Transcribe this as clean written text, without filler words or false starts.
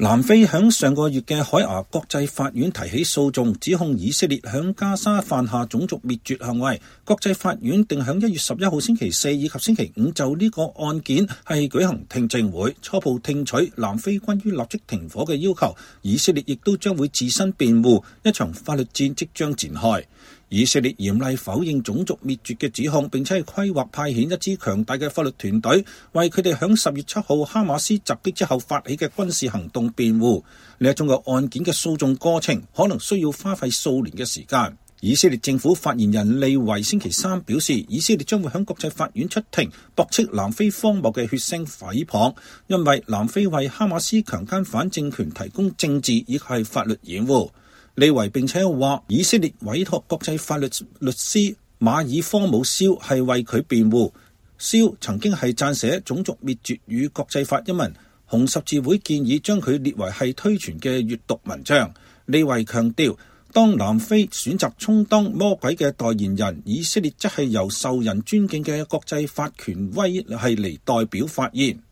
南非響上個月嘅海牙國際法院提起訴訟，指控以色列響加沙犯下種族滅絕行為。國際法院定響1月11號星期四以及星期五就呢個案件係舉行聽證會，初步聽取南非關於立即停火嘅要求。以色列亦都將會自身辯護，一場法律戰即將展開。以色列嚴厲否認種族滅絕嘅指控，並且係規劃派遣一支強大嘅法律團隊，為佢哋響10月7號哈馬斯襲擊之後發起嘅軍事行動辯護。呢一種嘅案件嘅訴訟過程可能需要花費數年嘅時間。以色列政府發言人利維星期三表示，以色列將會響國際法院出庭，駁斥南非荒謬嘅血腥誹謗，因為南非為哈馬斯強姦犯政權提供政治以及係法律掩護。利維並且話，以色列委託國際法律律師馬爾科姆肖係為佢辯護。肖曾經係撰寫種族滅絕與國際法一文，紅十字會建議將佢列為係推傳嘅閱讀文章。利維強調，當南非選擇充當魔鬼嘅代言人，以色列則係由受人尊敬嘅國際法權威係嚟代表發言。